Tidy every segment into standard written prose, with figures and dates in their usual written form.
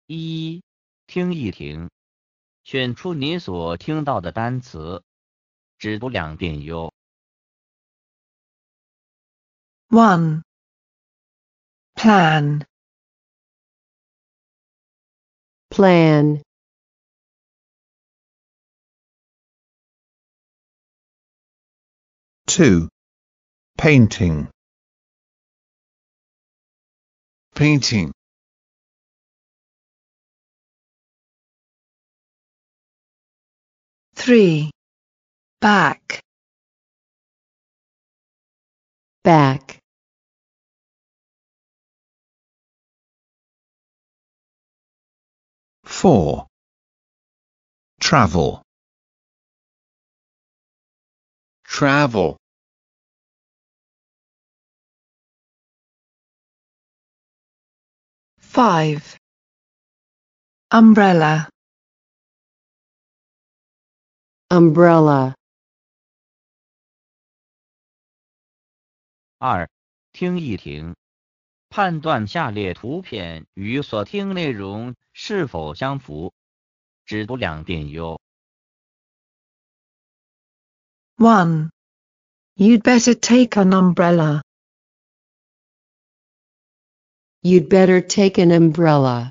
一，听一听，选出你所听到的单词，只读2遍哟。 1. Plan. Plan. 2. Painting. Painting. 3. Back. Back. 4. Travel. Travel. 5. Umbrella. Umbrella. 2. 听一听，判断下列图片与所听内容是否相符，只读2遍哟。 1. You'd better take an umbrella. You'd better take an umbrella.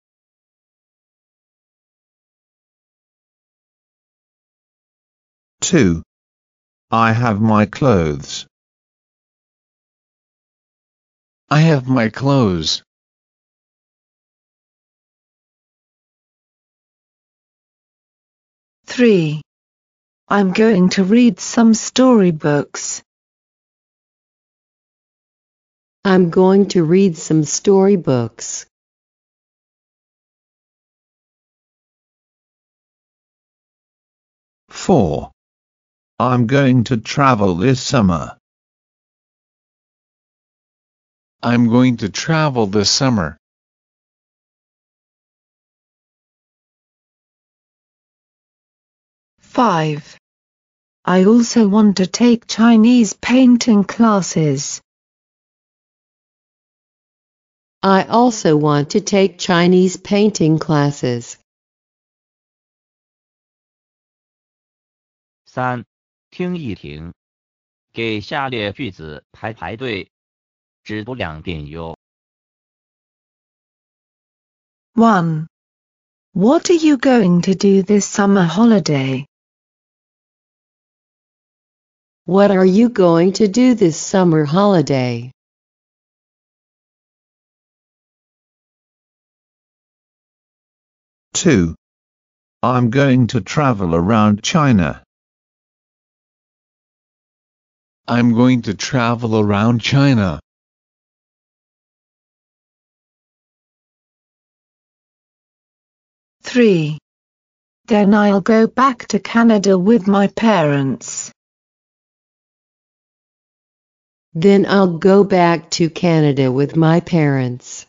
2. I have my clothes. I have my clothes. 3. I'm going to read some storybooks. I'm going to read some storybooks. 4. I'm going to travel this summer. I'm going to travel this summer. 5. I also want to take Chinese painting classes. I also want to take Chinese painting classes. 3. 听一听，给下列句子排队，只读2遍哟。 1. What are you going to do this summer holiday? What are you going to do this summer holiday? 2. I'm going to travel around China. I'm going to travel around China. 3. Then I'll go back to Canada with my parents. Then I'll go back to Canada with my parents.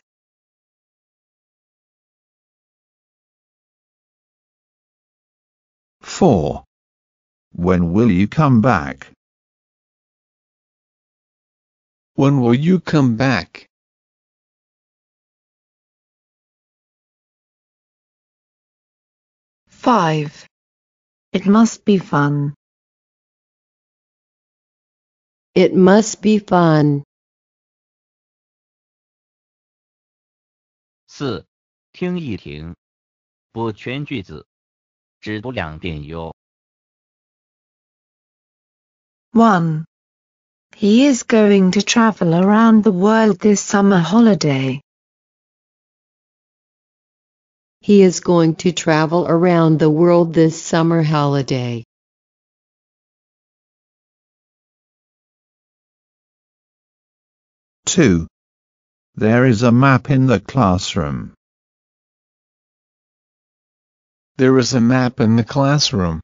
4. When will you come back? When will you come back? 5. It must be fun. It must be fun. 4. 听一听，补全句子，只读2遍哟。 1. He is going to travel around the world this summer holiday. He is going to travel around the world this summer holiday. 2. There is a map in the classroom. There is a map in the classroom.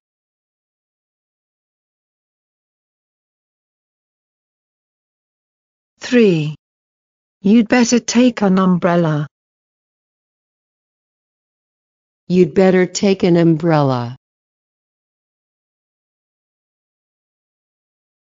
3. You'd better take an umbrella. You'd better take an umbrella.